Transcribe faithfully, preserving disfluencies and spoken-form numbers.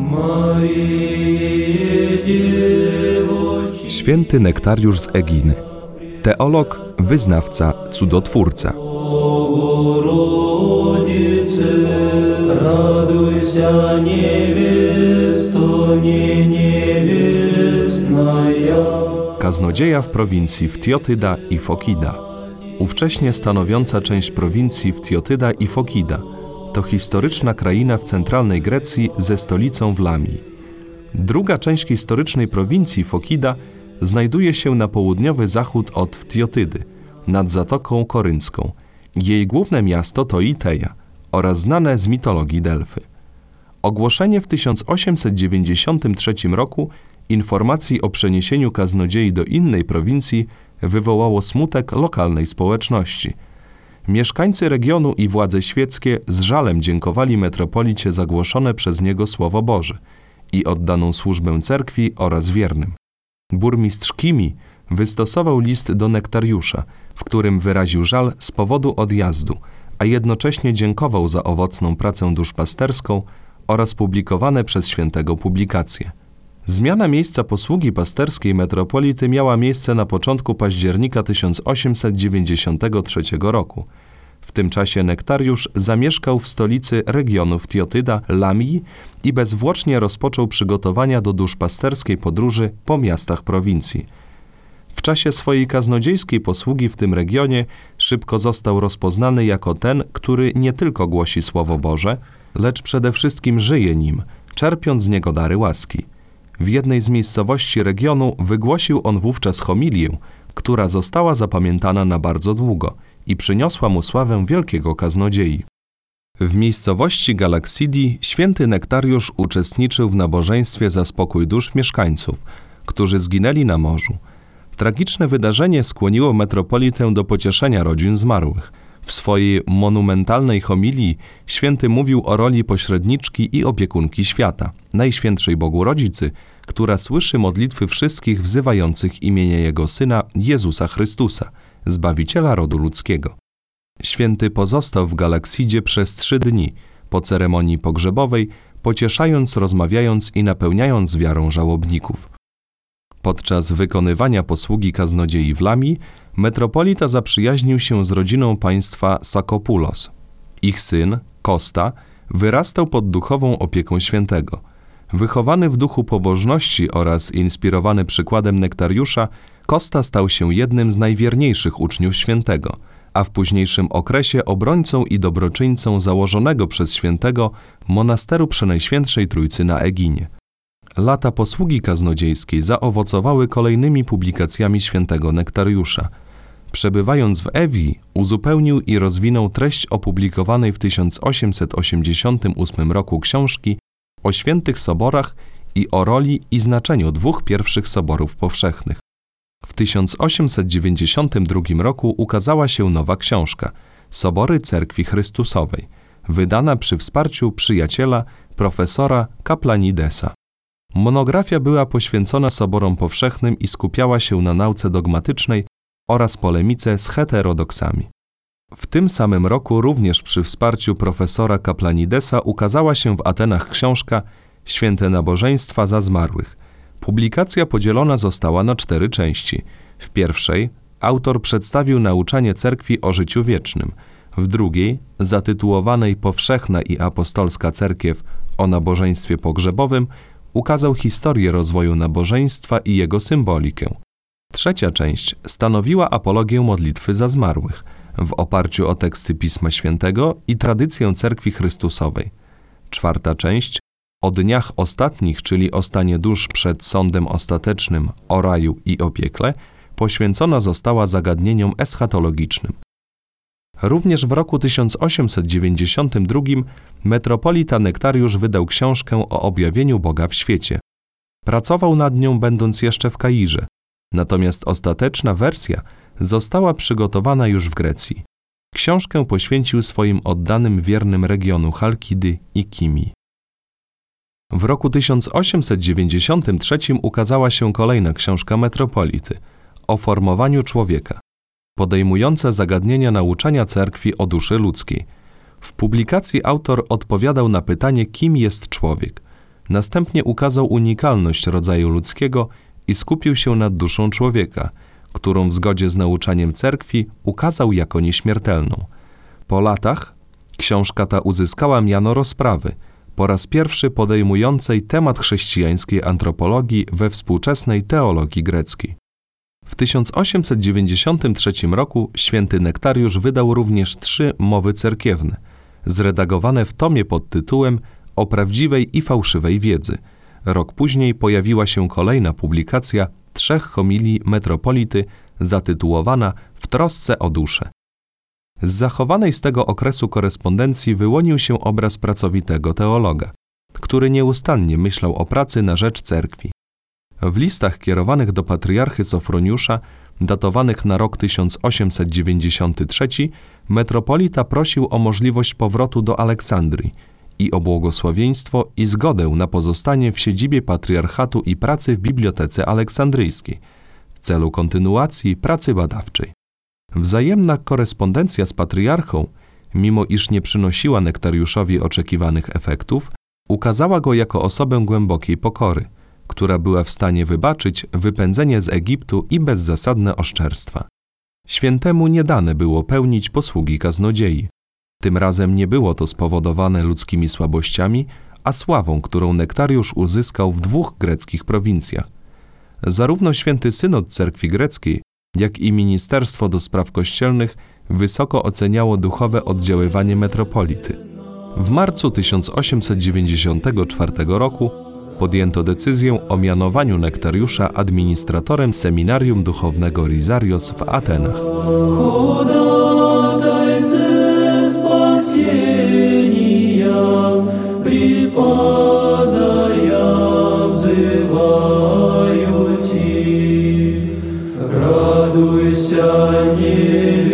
Święty Nektariusz z Eginy. Teolog, wyznawca, cudotwórca. Kaznodzieja w prowincji Ftiotyda i Fokida. Ówcześnie stanowiąca część prowincji Ftiotyda i Fokida. To historyczna kraina w centralnej Grecji ze stolicą w Lamii. Druga część historycznej prowincji Fokida znajduje się na południowy zachód od Ftiotydy, nad Zatoką Koryncką. Jej główne miasto to Iteja oraz znane z mitologii Delfy. Ogłoszenie w tysiąc osiemset dziewięćdziesiątym trzecim roku informacji o przeniesieniu kaznodziei do innej prowincji wywołało smutek lokalnej społeczności. Mieszkańcy regionu i władze świeckie z żalem dziękowali metropolicie za głoszone przez niego Słowo Boże i oddaną służbę cerkwi oraz wiernym. Burmistrz Kimi wystosował list do Nektariusza, w którym wyraził żal z powodu odjazdu, a jednocześnie dziękował za owocną pracę duszpasterską oraz publikowane przez świętego publikacje. Zmiana miejsca posługi pasterskiej metropolity miała miejsce na początku października tysiąc osiemset dziewięćdziesiątego trzeciego roku. W tym czasie Nektariusz zamieszkał w stolicy regionu Ftiotyda, Lamii i bezwłocznie rozpoczął przygotowania do duszpasterskiej podróży po miastach prowincji. W czasie swojej kaznodziejskiej posługi w tym regionie szybko został rozpoznany jako ten, który nie tylko głosi Słowo Boże, lecz przede wszystkim żyje nim, czerpiąc z niego dary łaski. W jednej z miejscowości regionu wygłosił on wówczas homilię, która została zapamiętana na bardzo długo i przyniosła mu sławę wielkiego kaznodziei. W miejscowości Galaksidi święty Nektariusz uczestniczył w nabożeństwie za spokój dusz mieszkańców, którzy zginęli na morzu. Tragiczne wydarzenie skłoniło metropolitę do pocieszenia rodzin zmarłych. W swojej monumentalnej homilii święty mówił o roli pośredniczki i opiekunki świata, Najświętszej Bogu Rodzicy, która słyszy modlitwy wszystkich wzywających imienia Jego Syna, Jezusa Chrystusa, Zbawiciela rodu ludzkiego. Święty pozostał w Galaksidzie przez trzy dni, po ceremonii pogrzebowej, pocieszając, rozmawiając i napełniając wiarą żałobników. Podczas wykonywania posługi kaznodziei w Lamii, metropolita zaprzyjaźnił się z rodziną państwa Sakopulos. Ich syn, Kosta, wyrastał pod duchową opieką świętego. Wychowany w duchu pobożności oraz inspirowany przykładem Nektariusza, Kosta stał się jednym z najwierniejszych uczniów świętego, a w późniejszym okresie obrońcą i dobroczyńcą założonego przez świętego monasteru Przenajświętszej Trójcy na Eginie. Lata posługi kaznodziejskiej zaowocowały kolejnymi publikacjami świętego Nektariusza. Przebywając w Ewii, uzupełnił i rozwinął treść opublikowanej w tysiąc osiemset osiemdziesiątym ósmym roku książki o świętych soborach i o roli i znaczeniu dwóch pierwszych soborów powszechnych. W tysiąc osiemset dziewięćdziesiątym drugim roku ukazała się nowa książka Sobory Cerkwi Chrystusowej, wydana przy wsparciu przyjaciela, profesora Kaplanidesa. Monografia była poświęcona soborom powszechnym i skupiała się na nauce dogmatycznej oraz polemice z heterodoksami. W tym samym roku również przy wsparciu profesora Kaplanidesa ukazała się w Atenach książka Święte nabożeństwa za zmarłych. Publikacja podzielona została na cztery części. W pierwszej autor przedstawił nauczanie cerkwi o życiu wiecznym. W drugiej, zatytułowanej Powszechna i apostolska cerkiew o nabożeństwie pogrzebowym, ukazał historię rozwoju nabożeństwa i jego symbolikę. Trzecia część stanowiła apologię modlitwy za zmarłych w oparciu o teksty Pisma Świętego i tradycję Cerkwi Chrystusowej. Czwarta część o dniach ostatnich, czyli o stanie dusz przed sądem ostatecznym, o raju i o piekle, poświęcona została zagadnieniom eschatologicznym. Również w roku tysiąc osiemset dziewięćdziesiątym drugim metropolita Nektariusz wydał książkę o objawieniu Boga w świecie. Pracował nad nią będąc jeszcze w Kairze, natomiast ostateczna wersja została przygotowana już w Grecji. Książkę poświęcił swoim oddanym wiernym regionu Chalkidy i Kimi. W roku tysiąc osiemset dziewięćdziesiątym trzecim ukazała się kolejna książka metropolity o formowaniu człowieka, podejmująca zagadnienia nauczania cerkwi o duszy ludzkiej. W publikacji autor odpowiadał na pytanie, kim jest człowiek. Następnie ukazał unikalność rodzaju ludzkiego i skupił się nad duszą człowieka, którą w zgodzie z nauczaniem cerkwi ukazał jako nieśmiertelną. Po latach książka ta uzyskała miano rozprawy, po raz pierwszy podejmującej temat chrześcijańskiej antropologii we współczesnej teologii greckiej. W tysiąc osiemset dziewięćdziesiątym trzecim roku święty Nektariusz wydał również trzy mowy cerkiewne, zredagowane w tomie pod tytułem O prawdziwej i fałszywej wiedzy. Rok później pojawiła się kolejna publikacja trzech homilii metropolity zatytułowana W trosce o duszę. Z zachowanej z tego okresu korespondencji wyłonił się obraz pracowitego teologa, który nieustannie myślał o pracy na rzecz cerkwi. W listach kierowanych do patriarchy Sofroniusza, datowanych na rok tysiąc osiemset dziewięćdziesiąty trzeci, metropolita prosił o możliwość powrotu do Aleksandrii i o błogosławieństwo i zgodę na pozostanie w siedzibie patriarchatu i pracy w Bibliotece Aleksandryjskiej w celu kontynuacji pracy badawczej. Wzajemna korespondencja z patriarchą, mimo iż nie przynosiła Nektariuszowi oczekiwanych efektów, ukazała go jako osobę głębokiej pokory, która była w stanie wybaczyć wypędzenie z Egiptu i bezzasadne oszczerstwa. Świętemu nie dane było pełnić posługi kaznodziei. Tym razem nie było to spowodowane ludzkimi słabościami, a sławą, którą Nektariusz uzyskał w dwóch greckich prowincjach. Zarówno Święty Synod Cerkwi Greckiej, jak i Ministerstwo do Spraw Kościelnych wysoko oceniało duchowe oddziaływanie metropolity. W marcu tysiąc osiemset dziewięćdziesiątego czwartego roku podjęto decyzję o mianowaniu Nektariusza administratorem seminarium duchownego Rizarios w Atenach. Радуйся,